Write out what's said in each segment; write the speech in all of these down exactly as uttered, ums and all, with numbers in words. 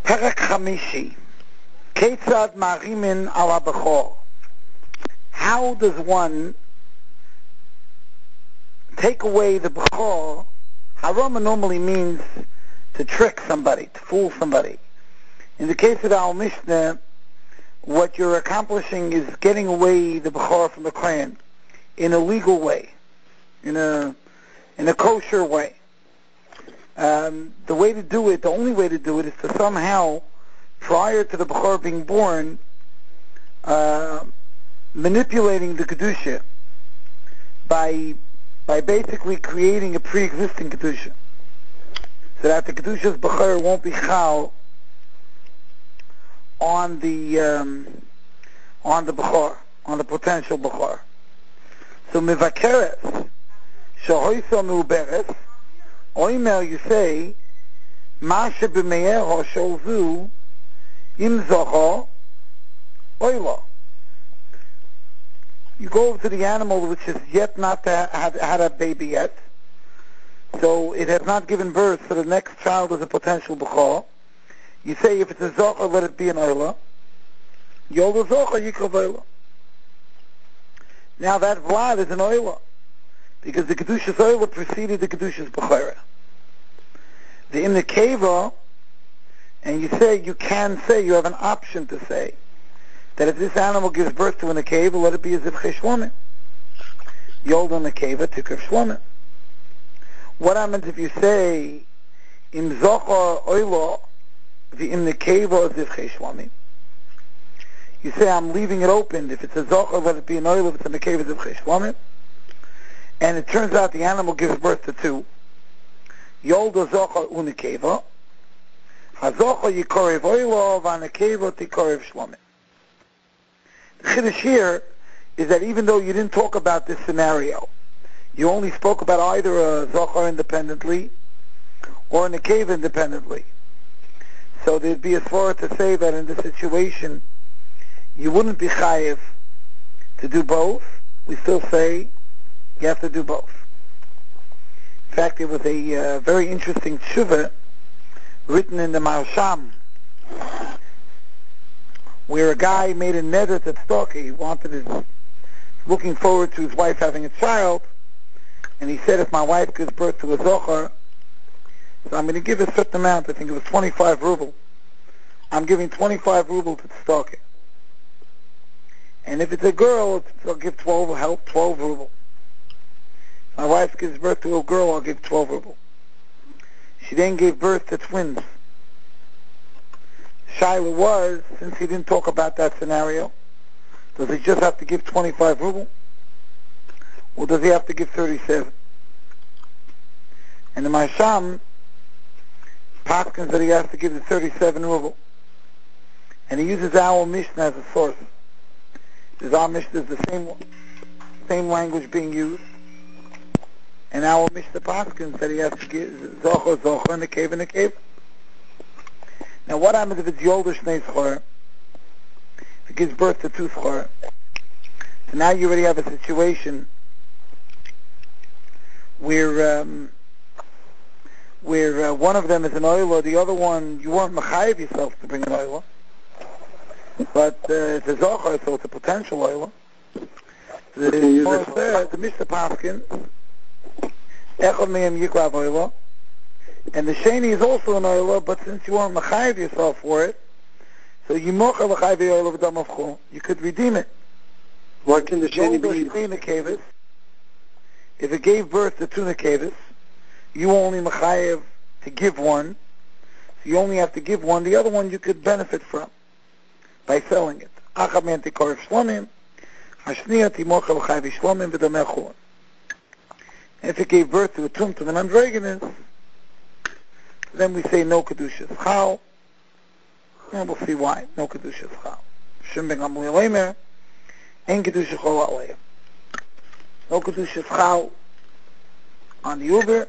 Perek Chamishi. Ketzad Marimin ala Bechor. How does one take away the Bechor? Harama normally means to trick somebody, to fool somebody. In the case of our Mishnah, what you're accomplishing is getting away the Bechor from the Kohen in a legal way, in a in a kosher way. Um, the way to do it, the only way to do it, is to somehow, prior to the Bechor being born, uh, manipulating the Kedusha by by basically creating a pre-existing Kedusha, so that the Kedusha's Bechor won't be chal on the um, on the Bechor, on the potential Bechor. So Mivakeres, Shahoisa Muberes, Oimel, you say, Masha b'meyeho sholzu im zocho oilo. You go over to the animal which is yet not to have had a baby yet, so it has not given birth, so the next child is a potential b'chor. You say if it's a zocha, let it be an oila. Yolda zocha yikav oila. Now that vlad is an oila, because the Kedusha's oila preceded the Kedusha's b'chora. The in the keva, and you say, you can say, you have an option to say, that if this animal gives birth to an nekeva, let it be as if cheshlomin. Yold on the nekeva, tikar shlomin. What happens if you say, im zocha oilo, the im nekeva as if cheshlomin? You say, I'm leaving it open. If it's a zocha, let it be an oilo. If it's a nekeva, as if cheshlomin. And it turns out the animal gives birth to two. Yold o zocha u nekeva. Ha-zocha yikorev oilo, va-nekeva tikorev shlomin. The chiddush here is that even though you didn't talk about this scenario, you only spoke about either a zochar independently or a nekeva independently. So there'd be a svara to say that in this situation you wouldn't be chayiv to do both. We still say you have to do both. In fact, there was a uh, very interesting tshuva written in the Marsham, where a guy made a neder to tzedakah. He wanted his, looking forward to his wife having a child, and he said, if my wife gives birth to a zochar, so I'm going to give a certain amount. I think it was twenty-five ruble. I'm giving twenty-five ruble to tzedakah. And if it's a girl, I'll give twelve, help twelve ruble. If my wife gives birth to a girl, I'll give twelve ruble. She then gave birth to twins. Shaila was, since he didn't talk about that scenario, does he just have to give twenty-five ruble? Or does he have to give thirty-seven? And the Marsham paskins that he has to give the thirty-seven ruble. And he uses our Mishnah as a source. Because our Mishnah is the same same language being used. And our Mishnah paskins that he has to give zocha, zocha, and a cave, and a cave. Now what happens if it's Yolda Shnei Schor? If it gives birth to two Schor. So now you already have a situation where um, where uh, one of them is an oila, the other one, you weren't mechayiv yourself to bring an oila. But uh, it's a zochar, so it's a potential oila. The, the, the Mishnah Paskin, Echad Me'em Yikrav oila, and the sheni is also an oila, but since you weren't mechayiv yourself for it, so you mocha l'chayiv oila v'dam avchu, you could redeem it. What can the sheni be? If it gave birth to two nekevis, you only mechayiv to give one, so you only have to give one. The other one you could benefit from by selling it. Achad me'en tikorev shlomim, hashniya timocha l'chayiv shlomim v'dam avchu. If it gave birth to a tumtum and androgenes, then we say no kedushas chal, and we'll see why. No kedushas chal. Shim ben Gamliel Omer, ein kedusha chol aleim. No kedushas chal on the uber,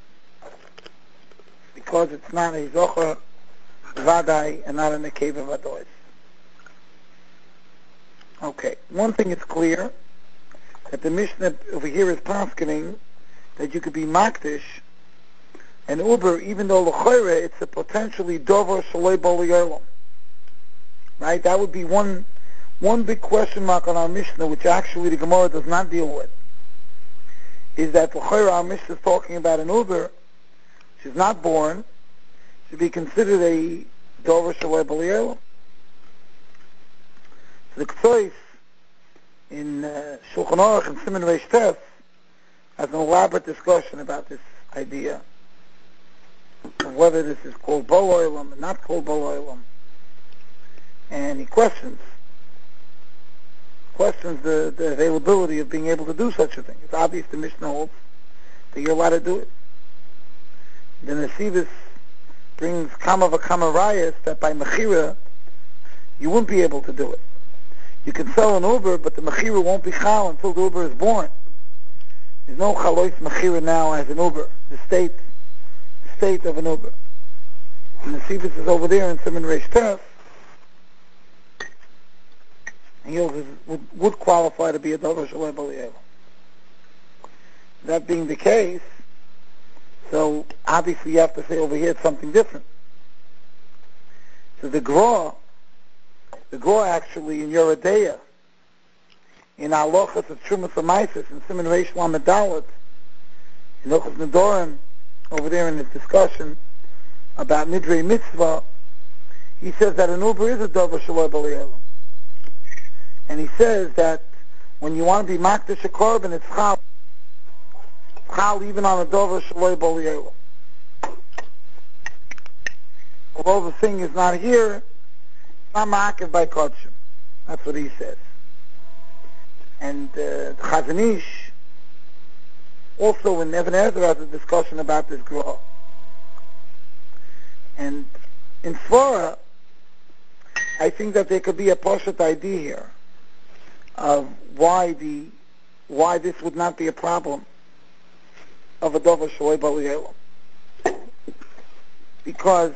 because it's not a zocher vadai and not a nekeva vadois. Okay, one thing is clear, that the Mishnah over here is paskening that you could be makdish an Uber, even though l'chayre, it's a potentially dover shaloi bali olam. Right? That would be one one big question mark on our Mishnah, which actually the Gemara does not deal with. Is that l'chayre, our Mishnah is talking about an Uber, which is not born, should be considered a dover shaloi bali olam. So the Ktsois in uh, Shulchan Aruch and Siman Reish Tes has an elaborate discussion about this idea of whether this is called Bal Olam and not called Bal Olam. And he questions questions the, the availability of being able to do such a thing. It's obvious the Mishnah holds that you're allowed to do it. The Nesivus brings Kama V'Kama Rayas that by Mechira you wouldn't be able to do it. You can sell an Uber, but the Mechira won't be Chal until the Uber is born. There's no Chalois Mechira now as an Uber, the state the state of an Uber. And the Nesivus is over there in Siman Reish Tes, and he would, would qualify to be a Dover Shaloi Bali Olam. That being the case, so obviously you have to say over here it's something different. So the Gra, the Gra actually in Yeridea, in Alochas of Trumas Amaisis, in Siman Reish Lamed Dalet, in Ochas Nedorim, over there in his discussion about Nidrei Mitzvah, he says that an Uber is a Dover Shaloi Bali Olam. And he says that when you want to be Makdash a Korban, it's Chal. Chal even on a Dover Shaloi Bali Olam. Although the thing is not here, it's not Ma'akev by Kodshim. That's what he says. And uh, the Chazon Ish, also in Even Ezer has a discussion about this Gra. And in Svara, I think that there could be a Poshet idea here of why the why this would not be a problem of a Dover Shaloi Bali Olam. Because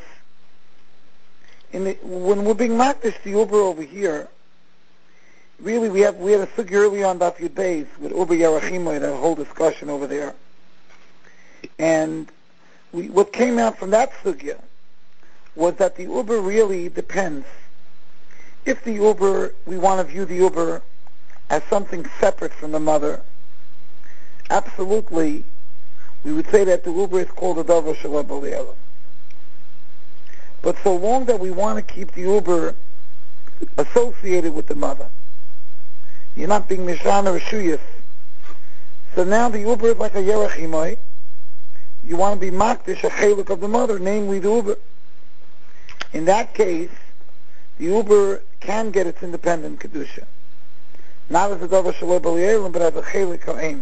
in the, when we're being Makdash the Uber over here, really we have we had a sugya early on Daf Yud Beis with Uber Yerachimoy, that whole discussion over there. And we, what came out from that sugya was that the Uber really depends. If the Uber, we want to view the Uber as something separate from the mother, absolutely, we would say that the Uber is called a Dover Shaloi Bali Olam. But so long that we want to keep the Uber associated with the mother, you're not being Mishana or Shuyas. So now the Uber is like a Yerachimoy. You want to be Makdish, a Chelik of the mother, namely the Uber. In that case, the Uber can get its independent Kedusha. Not as a Dover Shaloi Bali Olam, but as a Chelik Ha'im.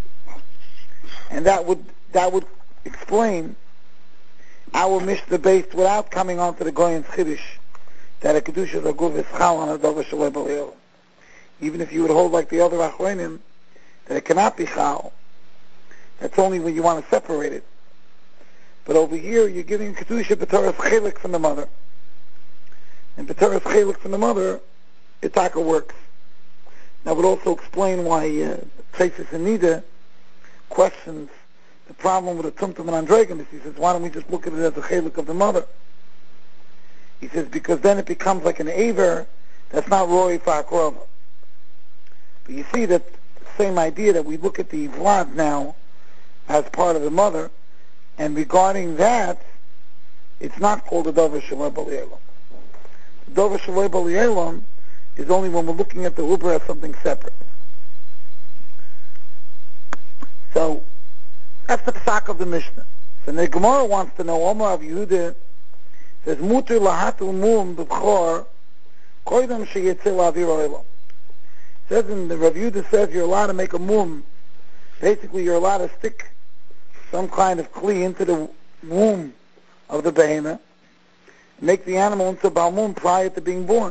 And that would that would explain our Mishnah based without coming onto the Goyen's Chiddush that a Kedusha Zaguv is Chal on a Dover Shaloi Bali Olam. Even if you would hold like the other Achronim that it cannot be Chal, that's only when you want to separate it. But over here, you're giving Kedusha B'Toras Chelik from the mother. And B'Toras Chelik from the mother, Itaka works. That would also explain why uh, Taisus and Nida questions the problem with a Tumtum and Andregamis. He says, why don't we just look at it as a Chelik of the mother? He says, because then it becomes like an Aver that's not Roy for Akrova. But you see that same idea that we look at the Vlad now as part of the mother, and regarding that, it's not called a Dover Shaloi Bali Olam. The Dover Shaloi Bali Olam is only when we're looking at the Uber as something separate. So, that's the psak of the Mishnah. So the Gemara wants to know, Omar of Yehuda says, Muter lahatul mum b'chor koidam sheyetzeh la'avir olam. Says in the Rav Yehuda says you're allowed to make a mum. Basically, you're allowed to stick some kind of kli into the womb of the behemoth, make the animal into balmum prior to being born.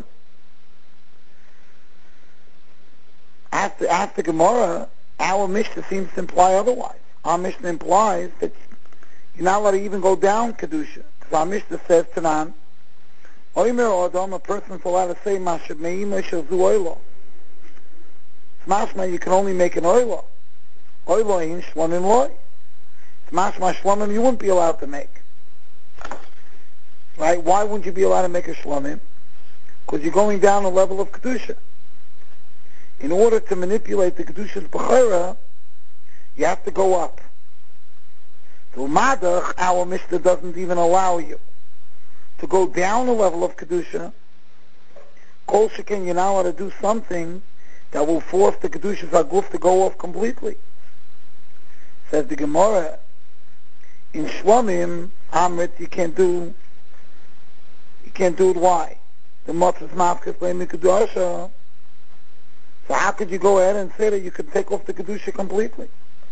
After, after Gemara, our Mishnah seems to imply otherwise. Our Mishnah implies that you're not allowed to even go down Kedusha. Because our Mishnah says, Tanan, Oimer Adam, a person's allowed to say, Mashab Me'ima Shazu Oilo. Mashma, you can only make an Oilo. Oilo in Shlonim Loi. Mashma Shlomim you wouldn't be allowed to make. Right? Why wouldn't you be allowed to make a Shlomim? Because you're going down a level of Kedusha. In order to manipulate the Kedusha's Bechira, you have to go up. So Madach, our Mishnah doesn't even allow you to go down a level of Kedusha. Kol Shekin, you're not allowed to do something that will force the Kedusha's Aguf to go off completely. Says the Gemara, in Shlomim, Amrit, you can't do, you can't do it. Why? The Motzes Mavkes Leimi Kedusha. So how could you go ahead and say that you could take off the Kedusha completely?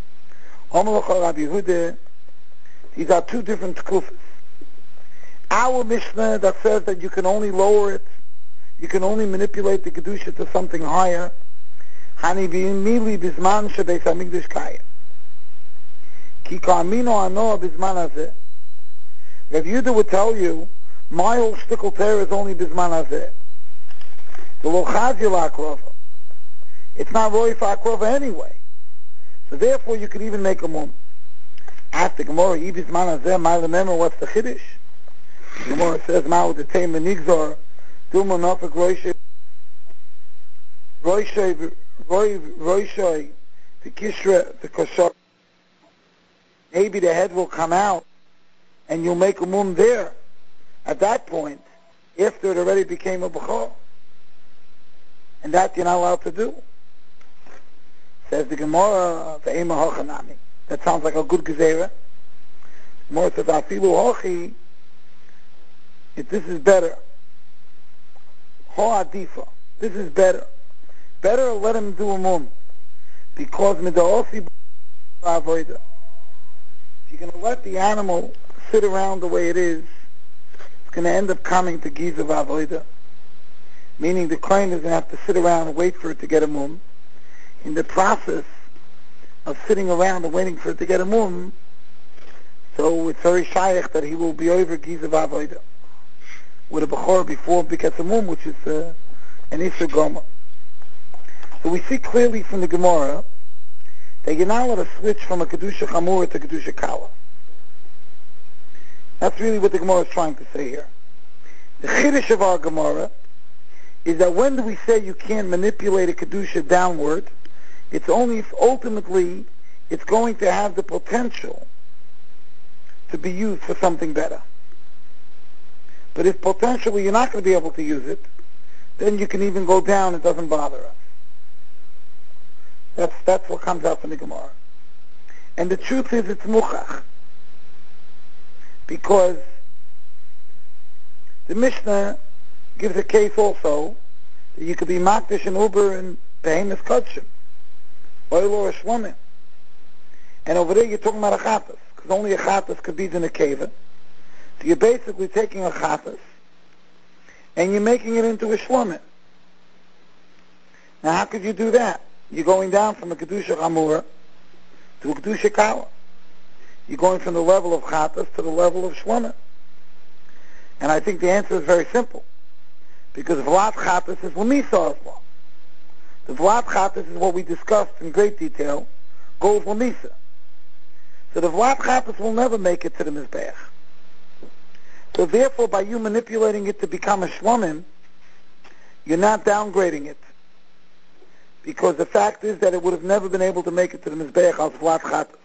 These are two different kufas. Our Mishnah that says that you can only lower it, you can only manipulate the Kedusha to something higher. Hani b'mili b'zman shebeis hamikdash kayim. Ki ka'amino ano b'zman hazeh. Rav Yehuda would tell you, my whole shtickle tear is only b'zman hazeh. The lo chazil akrova. It's not roi for akrova anyway. So therefore you could even make a mum. Ask the Gemara, I b'zman hazeh, my remember what's the chiddush? The Gemara says, ma'u d'tei menigzor, duma nafik roishay, roishay, roishay, the kishra, the kashar. Maybe the head will come out, and you'll make a mum there. At that point, after it already became a b'chor. And that you're not allowed to do. Says the Gemara, the Ema Hochanami. That sounds like a good gezerah. The Gemara says, Afilu Hochi, if this is better. Ho Adifa. This is better. Better let him do a mum. Because Midaosi Avoida. If you're going to let the animal sit around the way it is, it's going to end up coming to Giza Avoida. Meaning the kohen is going to have to sit around and wait for it to get a mum. In the process of sitting around and waiting for it to get a mum, so it's very shaykh that he will be over Giza Avoida with a bechor before it gets a mum, which is uh, an Isser Goma. So we see clearly from the Gemara that you're not allowed to switch from a Kedusha Chamura to Kedusha Kala. That's really what the Gemara is trying to say here. The Chiddush of our Gemara is that when do we say you can't manipulate a Kedusha downward, it's only if ultimately it's going to have the potential to be used for something better. But if potentially you're not going to be able to use it, then you can even go down, it doesn't bother us. That's, that's what comes out from the Gemara. And the truth is it's muchach. Because the Mishnah gives a case also that you could be makdish and uber and behemoth kudshim, oil or a shlomim. And over there you're talking about a chatas, because only a chatas could be in a cave. So you're basically taking a chatas and you're making it into a shlomim. Now how could you do that? You're going down from a kedusha chamura to a kedusha kala. You're going from the level of chatas to the level of shlomim. And I think the answer is very simple. Because Vlad Chatas is Lamisa as well. The Vlad Chatas is what we discussed in great detail, goes Lamisa. So the Vlad Chatas will never make it to the Mizbeach. So therefore, by you manipulating it to become a Shlomim, you're not downgrading it. Because the fact is that it would have never been able to make it to the Mizbeach as Vlad Chatas.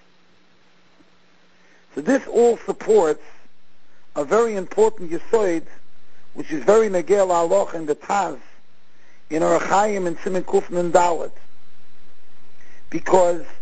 So this all supports a very important Yesod, which is very negel aloch in the Taz, in Orach Chaim and Siman Kuf Nun Dalet. Because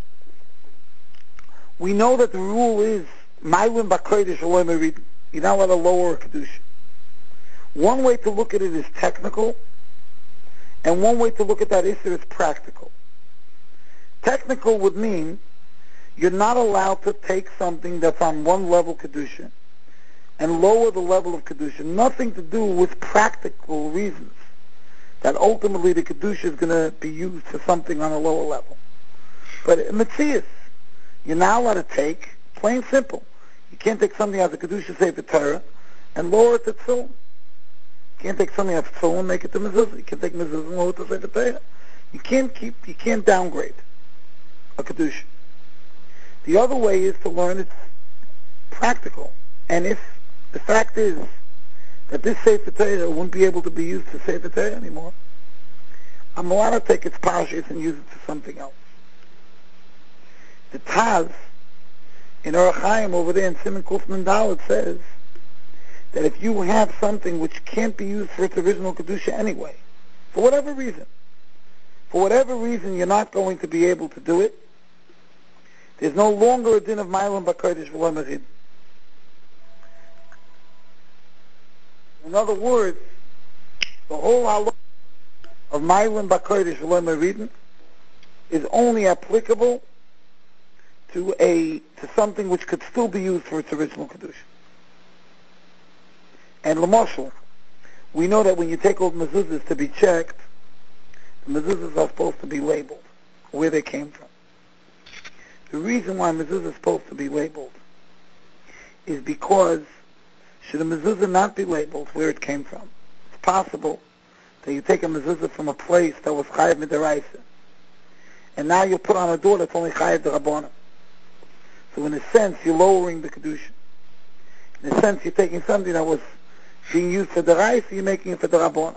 we know that the rule is, Ma'ilin B'Kodesh Eloi Merid, you're not allowed to lower a Kedusha. One way to look at it is technical, and one way to look at that issue is practical. Technical would mean you're not allowed to take something that's on one level Kedusha and lower the level of Kedusha. Nothing to do with practical reasons that ultimately the Kedusha is going to be used for something on a lower level. But in Metzias, you're not allowed to take, plain simple. You can't take something as a Kedusha Sefer Torah and lower it to Tzul. You can't take something as Tzul and make it to Mezuzah. You can't take Mezuzah and lower it to Sefer Torah. You can't keep, you can't downgrade a Kedusha. The other way is to learn it's practical. And if the fact is that this Sefer Torah wouldn't be able to be used to Sefer Torah anymore, I'm allowed to take its parshas and use it to something else. The Taz in Orach Chaim over there in Siman Kufman Dalet says that if you have something which can't be used for its original Kedusha anyway, for whatever reason, for whatever reason you're not going to be able to do it, there's no longer a din of Mailam B'Kodesh V'lo Merid. In other words, the whole halach of Mailam B'Kodesh V'lo Merid is only applicable to a to something which could still be used for its original Kedusha. And l'moshel, we know that when you take old mezuzahs to be checked, the mezuzahs are supposed to be labeled, where they came from. The reason why mezuzah is supposed to be labeled is because should a mezuzah not be labeled where it came from, it's possible that you take a mezuzah from a place that was chayav midaraisa, and now you put on a door that's only chayav d'Rabbanan. So in a sense, you're lowering the kedusha. In a sense, you're taking something that was being used for d'Raisa, you're making it for d'Rabbanan.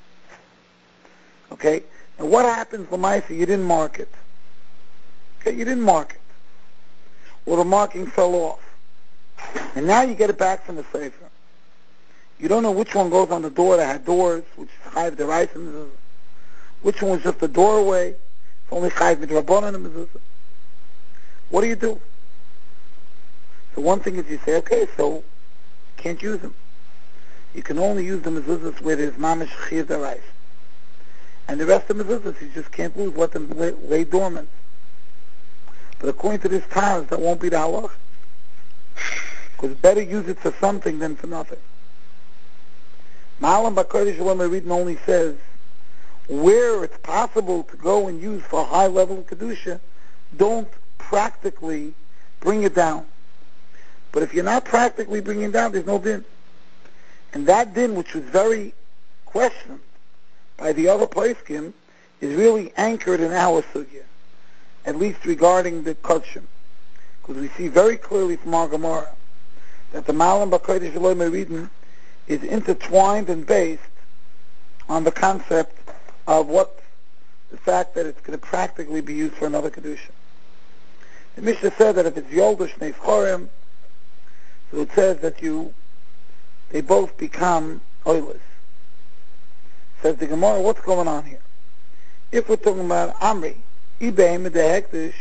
Okay? And what happens, l'maisa, you didn't mark it. Okay, you didn't mark it. Or the marking fell off. And now you get it back from the sefer. You don't know which one goes on the door that had doors, which is chayav d'Raisa, which one was just a doorway, it's only chayav d'Rabbanan and mezuzah. What do you do? So one thing is you say, okay, so can't use them. You can only use the mezuzahs where there's mamish chayav d'Raisa. And the rest of the mezuzahs you just can't lose, let them lay, lay dormant. But according to this Taz, that won't be the halach. Because better use it for something than for nothing. Ma'alam B'Kodesh V'lo Merid only says, where it's possible to go and use for a high level of Kedusha, don't practically bring it down. But if you're not practically bringing it down, there's no din. And that din, which was very questioned by the other poskim, is really anchored in our sugya, at least regarding the kudshim. Because we see very clearly from our Gemara that the Ma'alam B'Kodesh V'lo Merid is intertwined and based on the concept of what, the fact that it's going to practically be used for another Kedusha. The Mishnah said that if it's Yolda Shnei Chorim, so it says that you, they both become oilers. Says the Gemara, what's going on here? If we're talking about Amri, Ibeim de Hektish,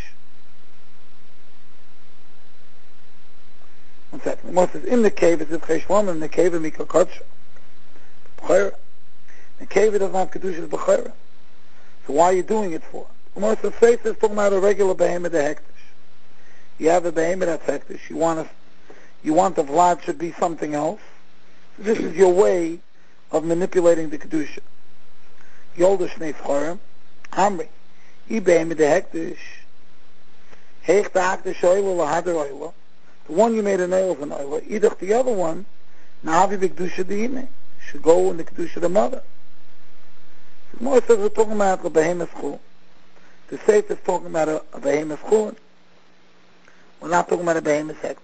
one second. The Gemara says, in the cave, it's a Cheshlam, in the cave, it's a Mikakotcha. B'chayra. The cave doesn't have Kedusha, it's B'chayra. So why are you doing it for? The Gemara says, Faith is talking about a regular Behemoth de Hektish. You have a Behemoth that's Hektish. You want to You want the Vlad should be something else. So this is your way of manipulating the Kedusha. Yolda Shnei Chorim, Amri, Ibeim de Hektish, Heich da Hektish Oila Lahadar Oila. The one you made an oil of an oil. Either the other one, Nahavi B'Kedusha D'Ime, should go in the Kedusha of the mother. So more says we're talking about a Behemoth Chul. The Seif is talking about a, a Behemoth Chul. We're not talking about a Behemoth Hektish.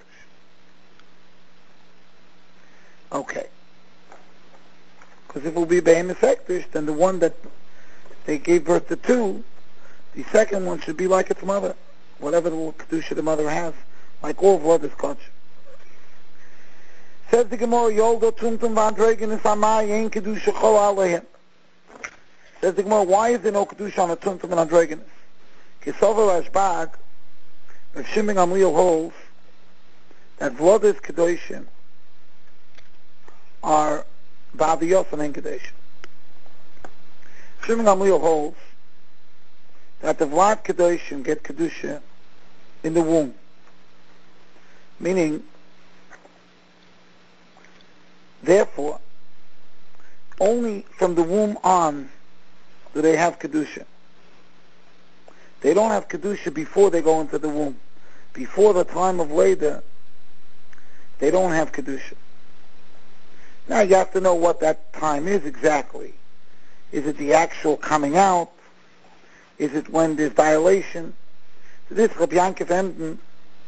Okay. Because if it will be Behemoth Hektish, then the one that they gave birth to two, the second one should be like its mother, whatever the Kedusha the mother has, like all Vlad's culture. Says the Gemara, Yoldo Tumtum Vandregenis Amai Ein Kedusha Chol Aleihim. Says the Gemara, why is there no Kedusha on a Tumtum and Andregenis? Kesover Rashbag, Rav Shimon Gamliel holds that Vlad's Kedushim are Ba'adiyos and Enkedeshim. Shimon Gamliel holds that the Vlad Kedushim get Kedusha in the womb. Meaning, therefore, only from the womb on do they have Kedusha. They don't have Kedusha before they go into the womb. Before the time of Leda, they don't have Kedusha. Now you have to know what that time is exactly. Is it the actual coming out? Is it when there's dilation? So this Rabbi Yankov Emden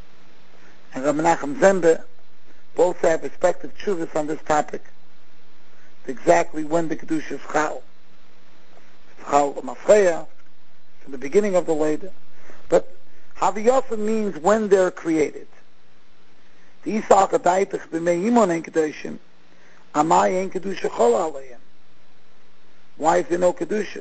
and Rav Menachem Zembe both have respective tshuvas on this topic. Exactly when the Kedusha is Chal. It's Chal Mafreya, from the beginning of the Leda. But Haviyasa means when they're created. The Yisach Adaitach B'mei Yimon En Kedushim, Amai En Kedusha Chol Alayim. Why is there no Kedusha?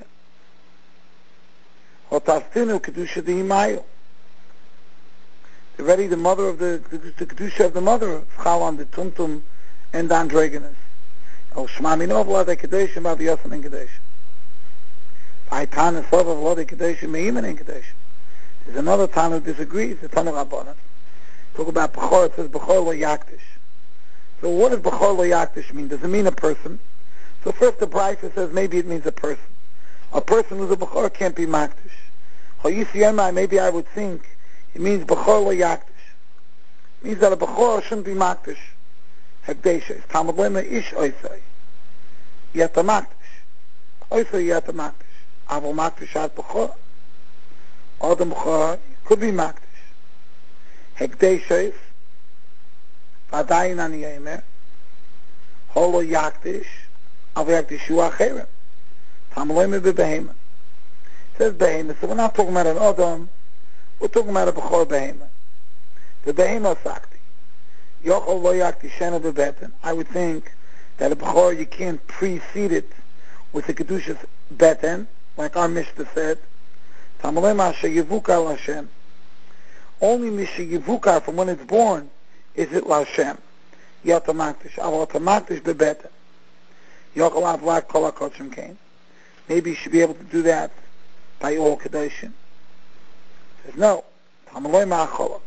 Hotastinu Kedusha Dehimayu. Already the mother of the, the, the Kedusha of the mother of Chal on the Tumtum and the Androgonus. Oh, Shema Minov Lade Kedeshim Aviyasam En Kedeshim. Vaitan and Sov of Lade Kedeshim Meimen En Kedeshim. There's another Tana who disagrees, the Tana Rabbanan. Talk about Bechor, it says Bechor Lo Yaktish. So what does Bechor Lo Yaktish mean? Does it mean a person? So first the Brisa says maybe it means a person. A person who's a Bechor can't be Maktish. Hoyisiyemai, maybe I would think it means Bechor Lo Yaktish. It means that a Bechor shouldn't be Maktish. Hekdeshes. Talmud Lema Ish Oisai. Yeta Maktish. Oisai Yeta Maktish. Aval Maktish Ad Bechor. Adam Bechor could be Maktish. Hekdeshes. Vadayin Ani Yemer. Holo Yaktish. Aval Yaktish Yu Acherem. Talmud Lema Bebehema. It says Behema. So we're not talking about an Adam. We're talking about a Bechor Behema. The Behema Sakti. Yochol Lo Yakti Shena Bebeten. I would think that a Bechor, you can't precede it with the Kedushas Beten, like our Mishnah said. Tamalema Sheyivukar Lashem. Only Mishayivukar from when it's born is it Lashem. Yatamaktish. Aval Tamaktish Bebeten. Yochol Avlak Kol HaKochim Kain. Maybe you should be able to do that by all Kedushim. Says no. Tamalema Acholak.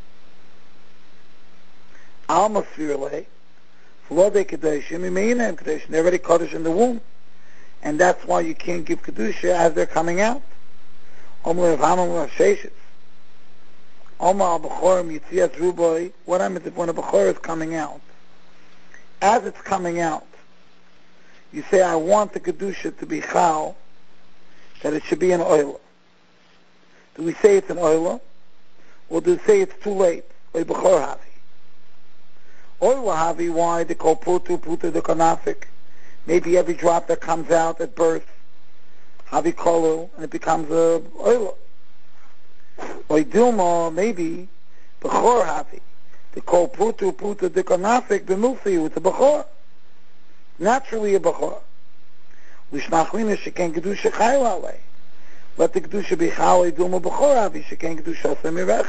Alma Svirle, Flode Kedushim, Imeinem Kedushim. They're already Kaddish in the womb. And that's why you can't give Kedusha as they're coming out. Omle V'hamam L'Sheshes. Oma Al-Bechorim Yitzias Ruboy. What happens if when a Bechor is coming out? As it's coming out, you say, I want the Kedusha to be Chal, that it should be an Oila. Do we say it's an Oila? Or do we say it's too late? Oy Bechor Havi. Oila Havi, why? They call Putu, Putu the Konafik. Maybe every drop that comes out at birth, Havi Kolu, and it becomes a Oila. Oy Dilma, maybe, Bechor Havi. They call Putu, Putu the Konafik, B'Mulfi, it's a Bechor. Naturally a Bechor. L'shnachlina sheken Kedusha Chayla Alei. Let the Kedusha be Chal, Oy Dilma Bechor Havi, sheken Kedusha Semirech.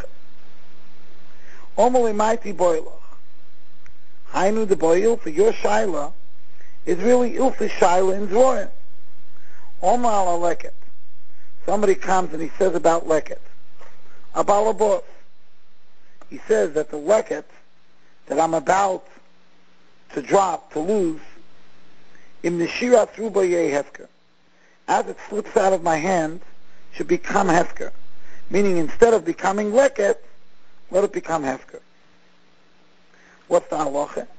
Omali Mighty Boilach. Hainu the boil for your shaila is really ilfish shaila in Zvorim. Omar ala leket. Somebody comes and he says about leket. About a boss. He says that the leket that I'm about to drop, to lose, in the shirat rubayeh hefker. As it slips out of my hand, should become hefker. Meaning instead of becoming leket, let it become hefker. What's the halacha?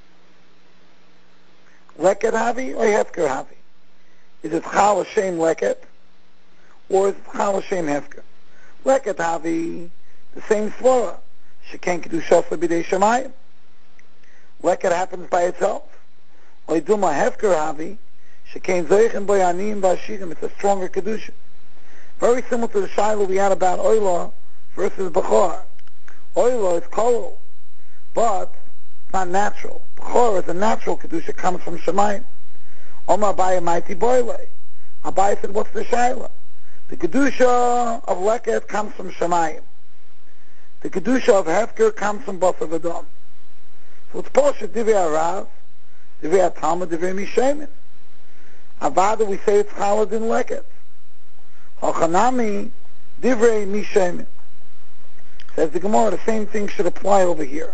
Leket havi or hefker havi? Is it chal Hashem leket, or is it chal Hashem hefker? Leket havi, the same svara. Sheken kedushas lebidei shamayim. Leket happens by itself. Oiduma hefker havi, sheken zeichen boyanim v'ashirim. It's a stronger kedusha. Very similar to the shaila we had about oila versus bechor. Oila is kolol, but it's not natural. Bechor is a natural kedusha, comes from Shemayim. Omar Abaye mighty boile. Abaye said, what's the shaila? The kedusha of leket comes from Shemayim. The kedusha of hefker comes from Basar V'Dam. So it's Poshet Divrei Arav, Divrei Talmud, Divrei Mishemin. Avada we say it's chalad in leket. Hachanami Divrei Mishemin. Says the Gemara, the same thing should apply over here.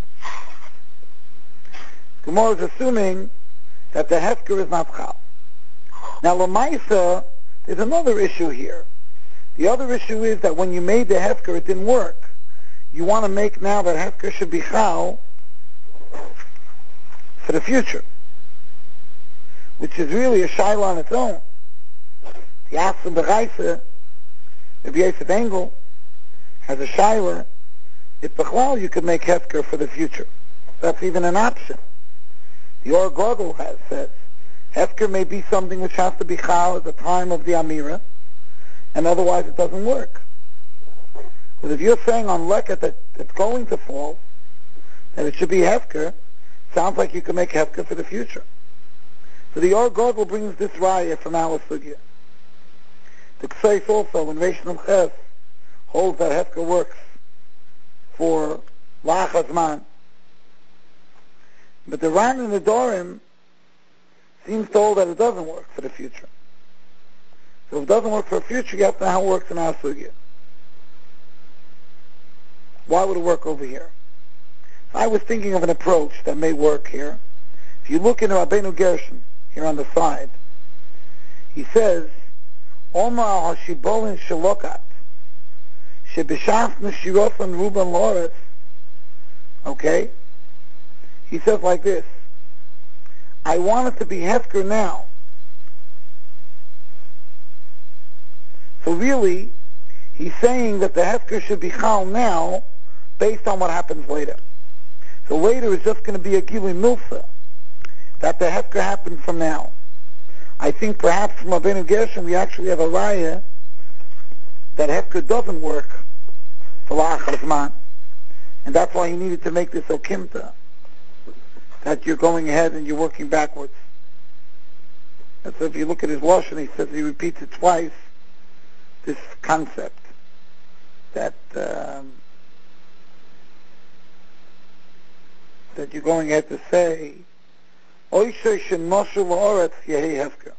Gemara is assuming that the hefker is not chal. Now, Lamaisa, there's another issue here. The other issue is that when you made the hefker, it didn't work. You want to make now that hefker should be chal for the future, which is really a shaila on its own. The Asim B'Raisa, Rabbi Yosef Engel, has a shaila if Bechlal you could make Hefker for the future. That's even an option. The Or Gogol has says Hefker may be something which has to be Chal at the time of the Amira, and otherwise it doesn't work. Because if you're saying on Leket that it's going to fall, that it should be Hefker, sounds like you can make Hefker for the future. So the Or Gogol brings this raya from our sugya. The Ksais also, when Reish Ches holds that Hefker works for Lachazman. But the Ran and the Dorim seems to hold that it doesn't work for the future. So if it doesn't work for the future, you have to know how it works in our sugya. Why would it work over here? I was thinking of an approach that may work here. If you look into Rabbeinu Gershon, here on the side, he says, Omar HaShibolin Shalokat, Shebishas Neshirosan Ruban Loretz, okay? He says like this, I want it to be Hefker now. So really, he's saying that the Hefker should be Chal now, based on what happens later. So later is just going to be a Gili Milsa, that the Hefker happened from now. I think perhaps from Rabbeinu Gershon we actually have a raya that Hefker doesn't work for La'achar Zman. And that's why he needed to make this Okimta, that you're going ahead and you're working backwards. And so if you look at his Lashon, he says, he repeats it twice, this concept that um, that you're going ahead to say, Oishay shen Moshe la'oretz yehi Hefker.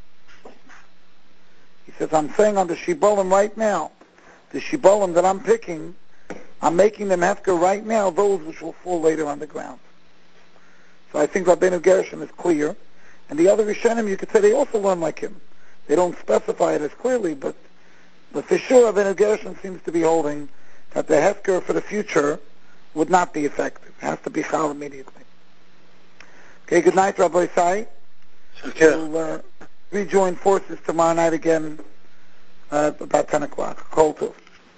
He says, I'm saying on the Shibolim right now, the Shibolim that I'm picking, I'm making them Hefker right now, those which will fall later on the ground. So I think Rabbeinu Gershon is clear. And the other Rishonim, you could say they also learn like him. They don't specify it as clearly, but, but for sure Rabbeinu Gershon seems to be holding that the Hefker for the future would not be effective. It has to be Chal immediately. Okay, good night, Rabbi Sai. Okay. We'll uh, rejoin forces tomorrow night again uh, about ten o'clock. Kol Tov.